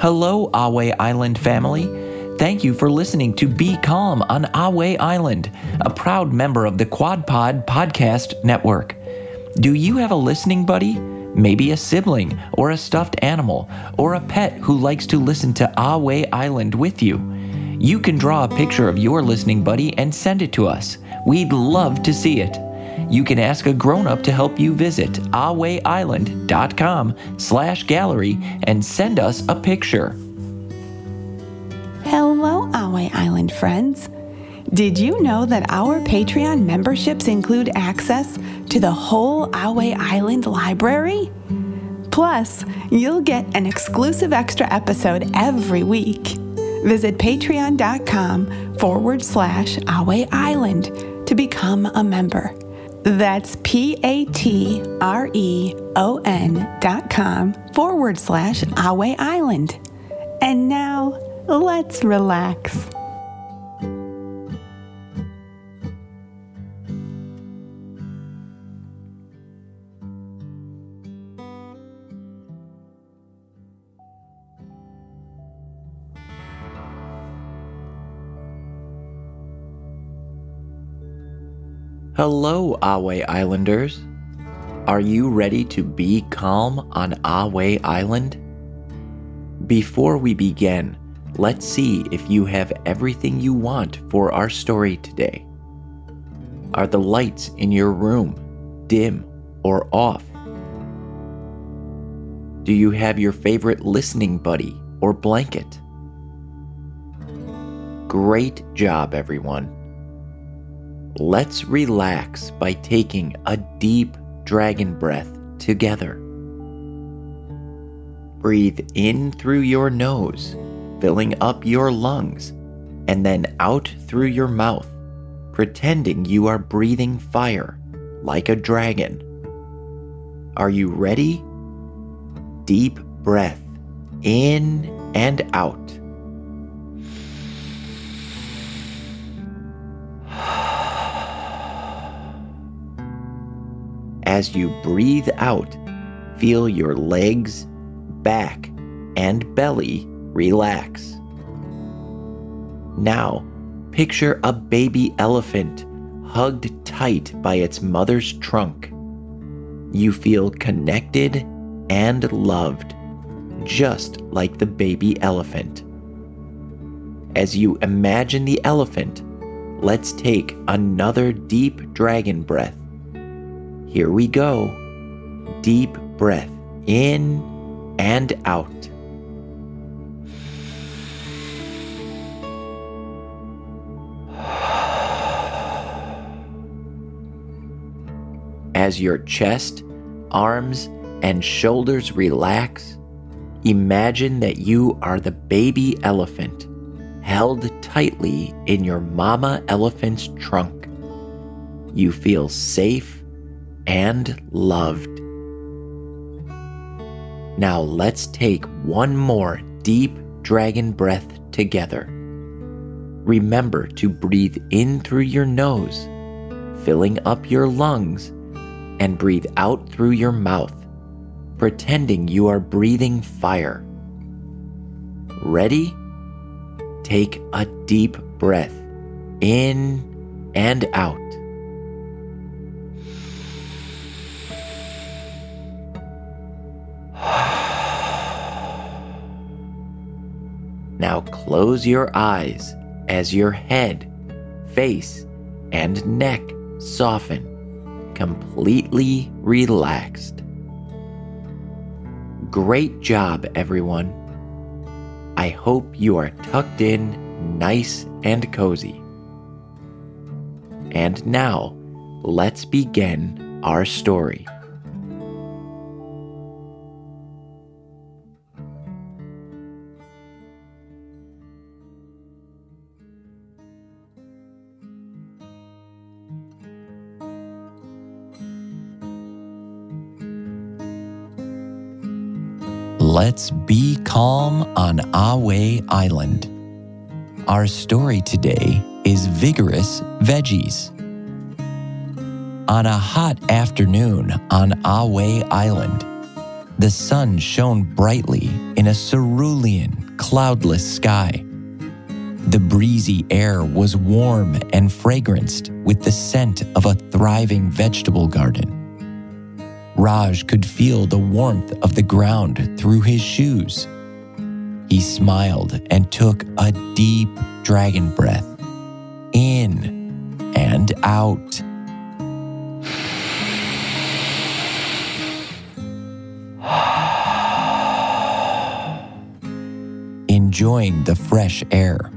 Hello, Ahway Island family. Thank you for listening to Be Calm on Ahway Island, a proud member of the Quad Pod Podcast Network. Do you have a listening buddy? Maybe a sibling, or a stuffed animal, or a pet who likes to listen to Ahway Island with you? You can draw a picture of your listening buddy and send it to us. We'd love to see it. You can ask a grown-up to help you visit ahwayisland.com/gallery and send us a picture. Hello, Ahway Island friends. Did you know that our Patreon memberships include access to the whole Ahway Island library? Plus, you'll get an exclusive extra episode every week. Visit patreon.com/Ahway Island to become a member. That's patreon.com/Ahway Island. And now, let's relax. Hello, Ahway Islanders. Are you ready to be calm on Ahway Island? Before we begin, let's see if you have everything you want for our story today. Are the lights in your room dim or off? Do you have your favorite listening buddy or blanket? Great job, everyone. Let's relax by taking a deep dragon breath together. Breathe in through your nose, filling up your lungs, and then out through your mouth, pretending you are breathing fire like a dragon. Are you ready? Deep breath in and out. As you breathe out, feel your legs, back, and belly relax. Now, picture a baby elephant hugged tight by its mother's trunk. You feel connected and loved, just like the baby elephant. As you imagine the elephant, let's take another deep dragon breath. Here we go. Deep breath in and out. As your chest, arms, and shoulders relax, imagine that you are the baby elephant, held tightly in your mama elephant's trunk. You feel safe and loved. Now let's take one more deep dragon breath together. Remember to breathe in through your nose, filling up your lungs, and breathe out through your mouth, pretending you are breathing fire. Ready? Take a deep breath in and out. Now close your eyes as your head, face, and neck soften, completely relaxed. Great job, everyone. I hope you are tucked in nice and cozy. And now, let's begin our story. Let's be calm on Ahway Island. Our story today is Vigorous Veggies. On a hot afternoon on Ahway Island, the sun shone brightly in a cerulean cloudless sky. The breezy air was warm and fragranced with the scent of a thriving vegetable garden. Raj could feel the warmth of the ground through his shoes. He smiled and took a deep dragon breath, in and out. Enjoying the fresh air.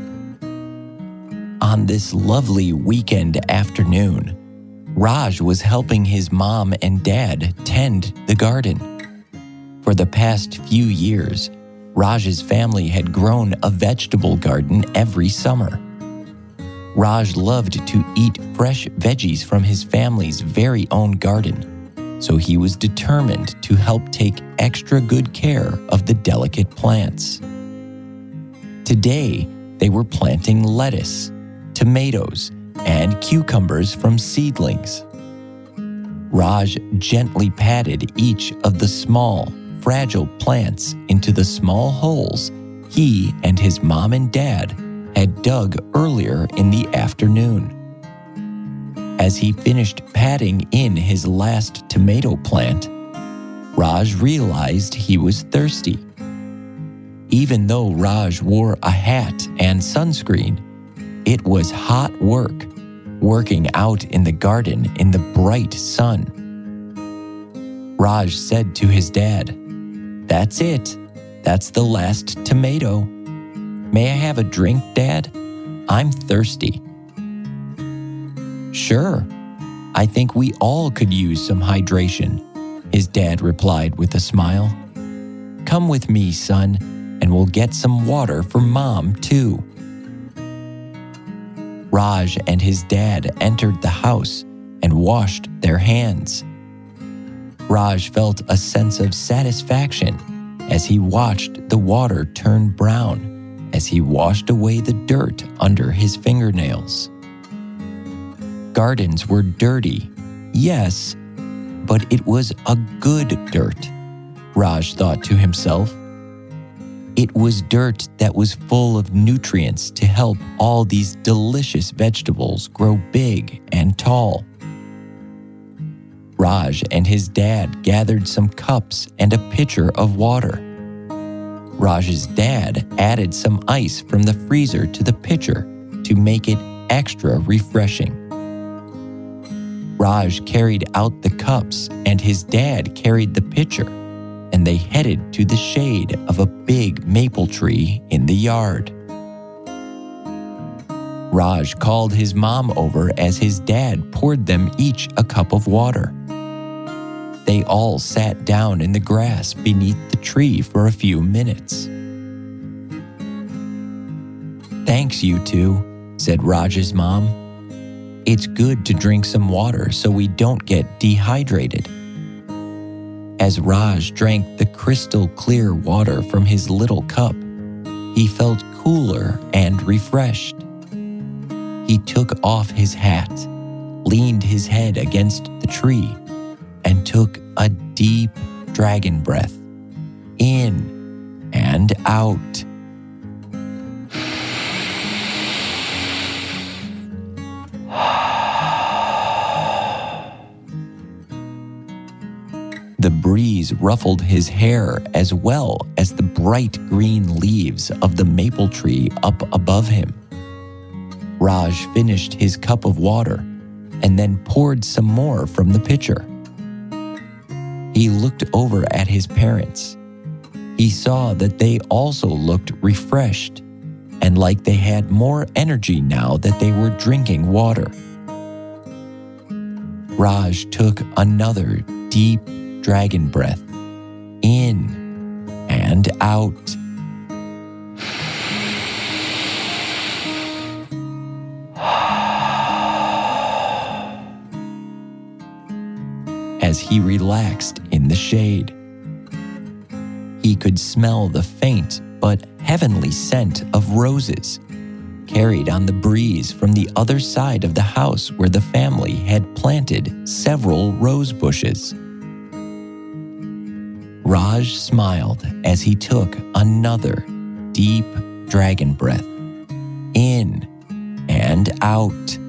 On this lovely weekend afternoon, Raj was helping his mom and dad tend the garden. For the past few years, Raj's family had grown a vegetable garden every summer. Raj loved to eat fresh veggies from his family's very own garden, so he was determined to help take extra good care of the delicate plants. Today, they were planting lettuce, tomatoes, and cucumbers from seedlings. Raj gently patted each of the small, fragile plants into the small holes he and his mom and dad had dug earlier in the afternoon. As he finished patting in his last tomato plant, Raj realized he was thirsty. Even though Raj wore a hat and sunscreen, it was hot work, working out in the garden in the bright sun. Raj said to his dad, "That's it. That's the last tomato. May I have a drink, Dad? I'm thirsty." "Sure. I think we all could use some hydration," his dad replied with a smile. "Come with me, son, and we'll get some water for Mom, too." Raj and his dad entered the house and washed their hands. Raj felt a sense of satisfaction as he watched the water turn brown as he washed away the dirt under his fingernails. Gardens were dirty, yes, but it was a good dirt, Raj thought to himself. It was dirt that was full of nutrients to help all these delicious vegetables grow big and tall. Raj and his dad gathered some cups and a pitcher of water. Raj's dad added some ice from the freezer to the pitcher to make it extra refreshing. Raj carried out the cups and his dad carried the pitcher, and they headed to the shade of a big maple tree in the yard. Raj called his mom over as his dad poured them each a cup of water. They all sat down in the grass beneath the tree for a few minutes. "Thanks, you two," said Raj's mom. "It's good to drink some water so we don't get dehydrated." As Raj drank the crystal clear water from his little cup, he felt cooler and refreshed. He took off his hat, leaned his head against the tree, and took a deep dragon breath, in and out. The breeze ruffled his hair as well as the bright green leaves of the maple tree up above him. Raj finished his cup of water and then poured some more from the pitcher. He looked over at his parents. He saw that they also looked refreshed and like they had more energy now that they were drinking water. Raj took another deep dragon breath, in and out. As he relaxed in the shade, he could smell the faint but heavenly scent of roses carried on the breeze from the other side of the house where the family had planted several rose bushes. Raj smiled as he took another deep dragon breath, in and out.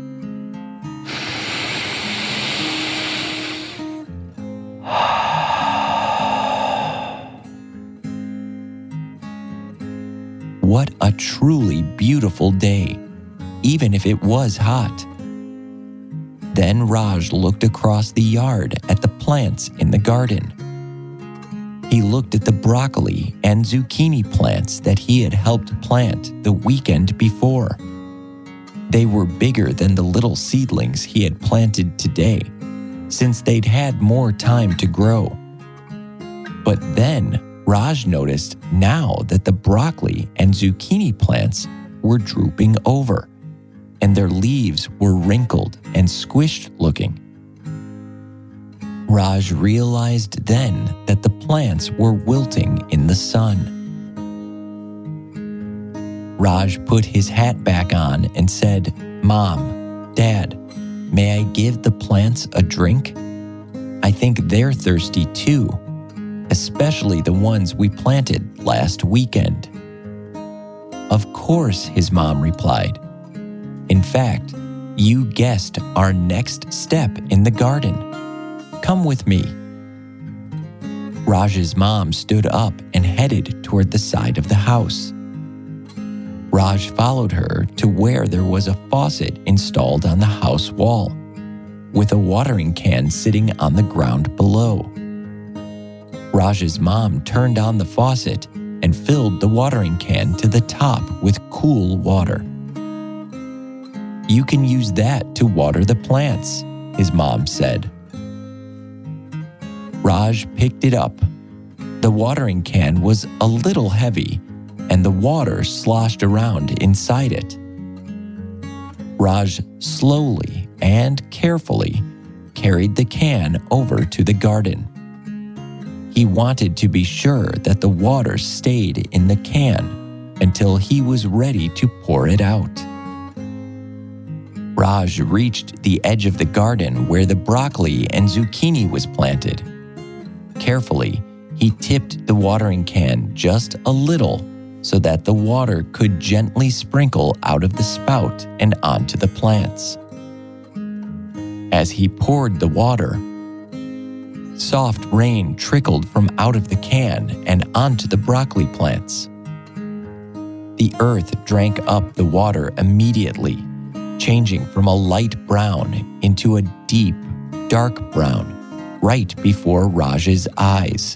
What a truly beautiful day, even if it was hot. Then Raj looked across the yard at the plants in the garden. He looked at the broccoli and zucchini plants that he had helped plant the weekend before. They were bigger than the little seedlings he had planted today, since they'd had more time to grow. But then Raj noticed now that the broccoli and zucchini plants were drooping over, and their leaves were wrinkled and squished looking. Raj realized then that the plants were wilting in the sun. Raj put his hat back on and said, "Mom, Dad, may I give the plants a drink? I think they're thirsty too, especially the ones we planted last weekend." "Of course," his mom replied. "In fact, you guessed our next step in the garden. Come with me." Raj's mom stood up and headed toward the side of the house. Raj followed her to where there was a faucet installed on the house wall, with a watering can sitting on the ground below. Raj's mom turned on the faucet and filled the watering can to the top with cool water. "You can use that to water the plants," his mom said. Raj picked it up. The watering can was a little heavy, and the water sloshed around inside it. Raj slowly and carefully carried the can over to the garden. He wanted to be sure that the water stayed in the can until he was ready to pour it out. Raj reached the edge of the garden where the broccoli and zucchini was planted. Carefully, he tipped the watering can just a little so that the water could gently sprinkle out of the spout and onto the plants. As he poured the water, soft rain trickled from out of the can and onto the broccoli plants. The earth drank up the water immediately, changing from a light brown into a deep, dark brown right before Raj's eyes.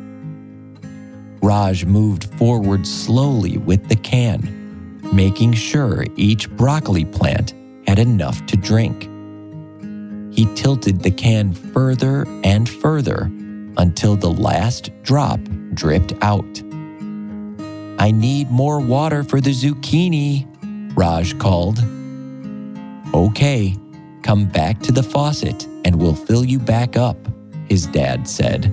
Raj moved forward slowly with the can, making sure each broccoli plant had enough to drink. He tilted the can further and further until the last drop dripped out. "I need more water for the zucchini," Raj called. "Okay, come back to the faucet and we'll fill you back up," his dad said.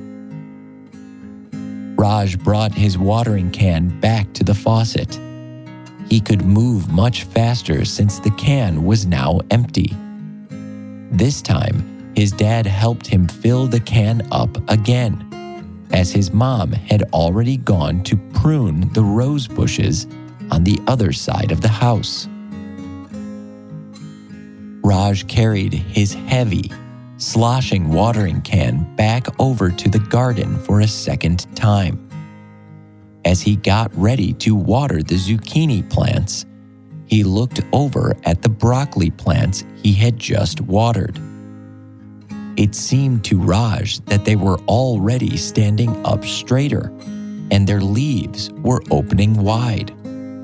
Raj brought his watering can back to the faucet. He could move much faster since the can was now empty. This time, his dad helped him fill the can up again, as his mom had already gone to prune the rose bushes on the other side of the house. Raj carried his heavy, sloshing watering can back over to the garden for a second time. As he got ready to water the zucchini plants, he looked over at the broccoli plants he had just watered. It seemed to Raj that they were already standing up straighter, and their leaves were opening wide.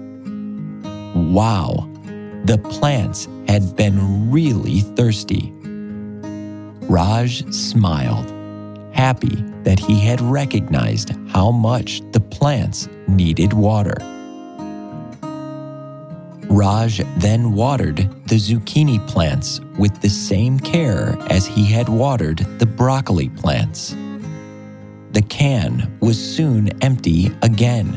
Wow, the plants had been really thirsty. Raj smiled, happy that he had recognized how much the plants needed water. Raj then watered the zucchini plants with the same care as he had watered the broccoli plants. The can was soon empty again.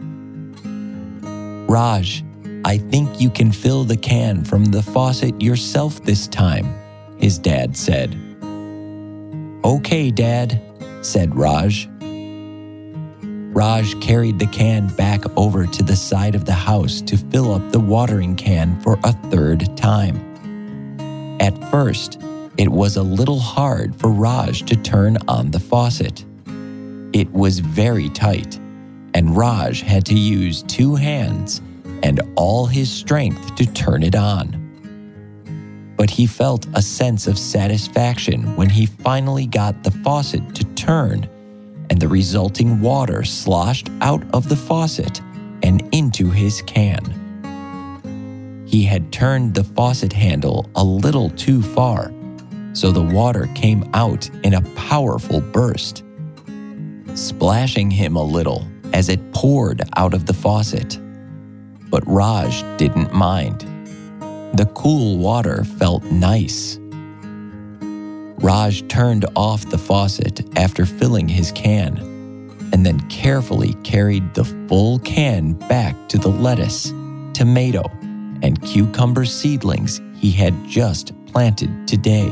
"Raj, I think you can fill the can from the faucet yourself this time," his dad said. "Okay, Dad," said Raj. Raj carried the can back over to the side of the house to fill up the watering can for a third time. At first, it was a little hard for Raj to turn on the faucet. It was very tight, and Raj had to use 2 hands and all his strength to turn it on. But he felt a sense of satisfaction when he finally got the faucet to turn, and the resulting water sloshed out of the faucet and into his can. He had turned the faucet handle a little too far, so the water came out in a powerful burst, splashing him a little as it poured out of the faucet. But Raj didn't mind. The cool water felt nice. Raj turned off the faucet after filling his can, and then carefully carried the full can back to the lettuce, tomato, and cucumber seedlings he had just planted today.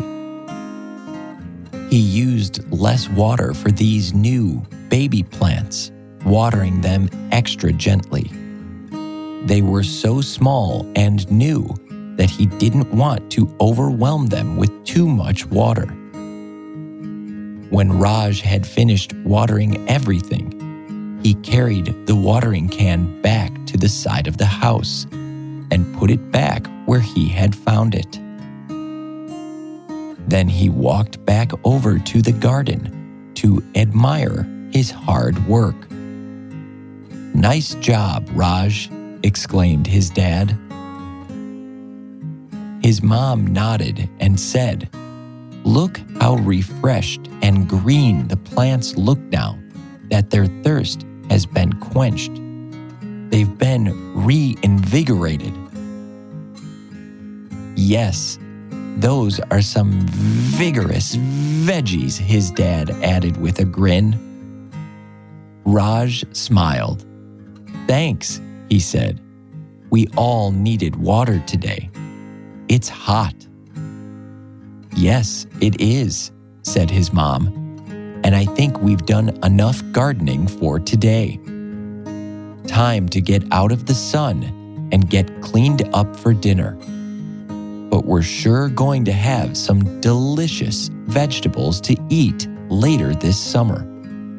He used less water for these new baby plants, watering them extra gently. They were so small and new that he didn't want to overwhelm them with too much water. When Raj had finished watering everything, he carried the watering can back to the side of the house and put it back where he had found it. Then he walked back over to the garden to admire his hard work. "Nice job, Raj," exclaimed his dad. His mom nodded and said, "Look how refreshed and green the plants look now that their thirst has been quenched. They've been reinvigorated." "Yes, those are some vigorous veggies," his dad added with a grin. Raj smiled. "Thanks," he said. "We all needed water today. It's hot." "Yes, it is," said his mom. "And I think we've done enough gardening for today. Time to get out of the sun and get cleaned up for dinner. But we're sure going to have some delicious vegetables to eat later this summer."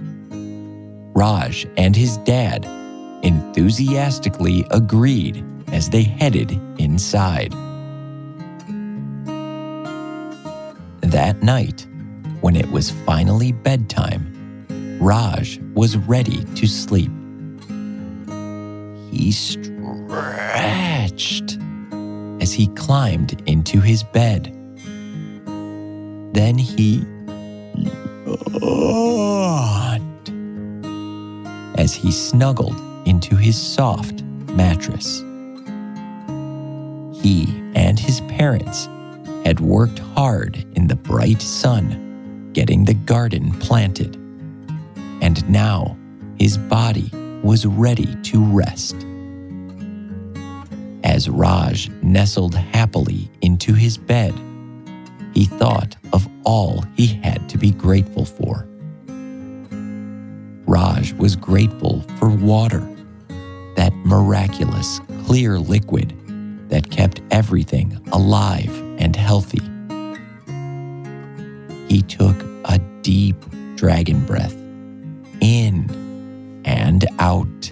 Raj and his dad enthusiastically agreed as they headed inside. That night, when it was finally bedtime, Raj was ready to sleep. He stretched as he climbed into his bed. Then he yawned as he snuggled into his soft mattress. He and his parents had worked hard in the bright sun, getting the garden planted, and now his body was ready to rest. As Raj nestled happily into his bed, he thought of all he had to be grateful for. Raj was grateful for water, that miraculous, clear liquid that kept everything alive and healthy. He took a deep dragon breath, in and out.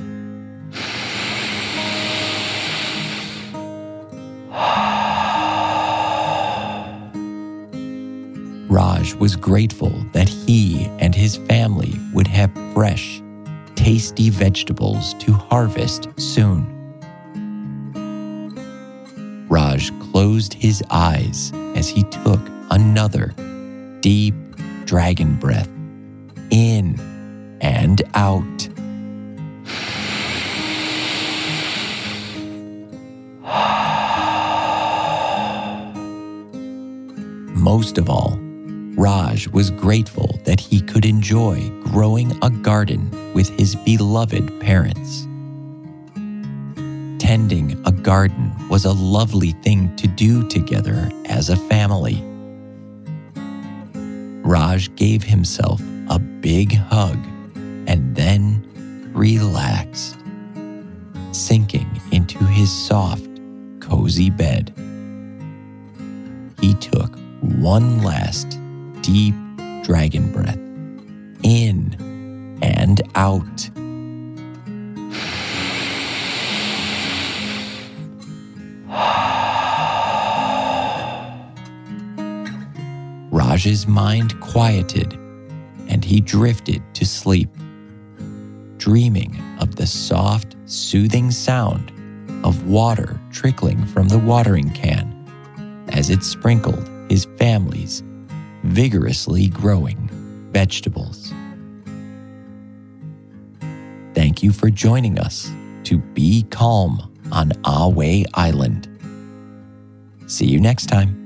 Raj was grateful that he and his family would have fresh, tasty vegetables to harvest soon. Raj closed his eyes as he took another deep dragon breath, in and out. Most of all, Raj was grateful that he could enjoy growing a garden with his beloved parents. Tending a garden was a lovely thing to do together as a family. Raj gave himself a big hug and then relaxed, sinking into his soft, cozy bed. He took one last deep dragon breath in and out. Raj's mind quieted and he drifted to sleep, dreaming of the soft, soothing sound of water trickling from the watering can as it sprinkled his family's vigorously growing vegetables. Thank you for joining us to be calm on Ahway Island. See you next time.